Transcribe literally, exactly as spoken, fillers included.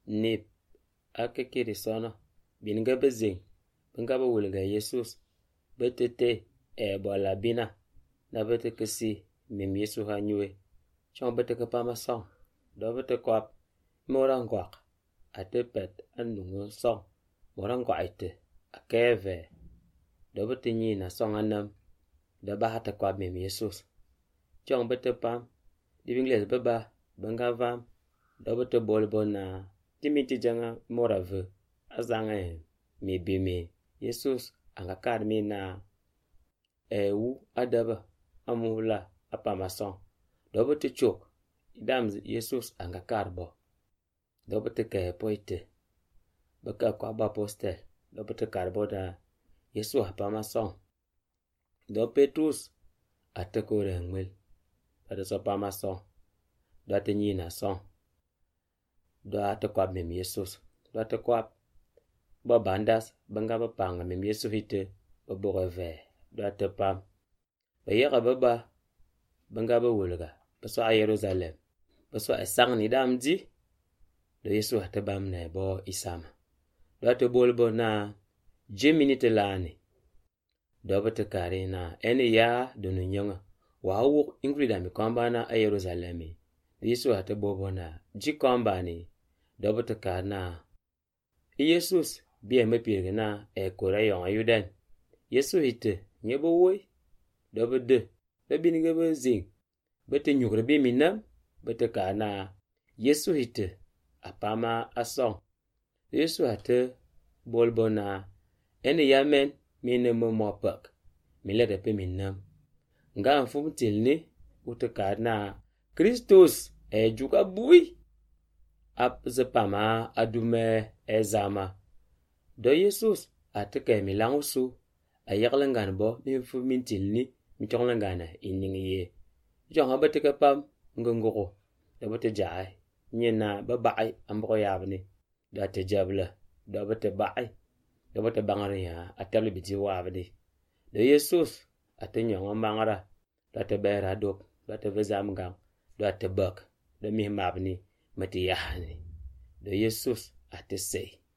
nip akekiri sono bin ga bezing bin ga wulga Jesus betete e bola bina na bete kasi mem Yesu hanywe chong bete ka pa masong do bete kwap morang kwak atepet anungo song morang kwaite akeve do bete nyi na song anam do ba hata kwap mem Jesus chong bete pam divingles baba banga vam do bete bol bona timiti janga morave azanga me bime Jesus anga kar mi na ewu adaba amula apamason do bete chok idam Jesus anga karbo do bete ke poite baka kwa ba postel do bete karbo da Yesu apamason do Petrus atekore ngwel pada so pamason do atenyi na son do atekwa mem Jesus do atekwa ba bandas banga ba panga mem Yesu hite ba boreve do atepam ba yega baba banga ba wulga ba so a Jerusalem ba so asang ni damji do Yesu atebam na bo isama do atebol bo na jeminite lani do bete kare na ene ya do no nyanga wa wu ingrida mi kwamba na a Jerusalem Yesu atebo na ji kwamba ni do bete kana Jesus bi me pirge na e kora yon ayuden Yesu hite nyebo woy do bede be binige be zing bete nyugre bi minam bete kana Yesu hite apama asong Yesu ate bolbona ene yamen mine mo mopak mile de pe minam nga mfum tilni utekana Christus e juga bui ap zepama adume ezama do Jesus ateke milangusu ayaklangan bo mi mfum mintilni mi chonglangana iningiye jonga bateke pam ngongoko do bate jaay nyena babai ambo yabni do te jabla do bate bai do bate bangariya atable biti wabdi do Jesus atenyo mangara do te bera dok do te vezam gang do te bak do mi mabni mati yahni do Jesus ate sei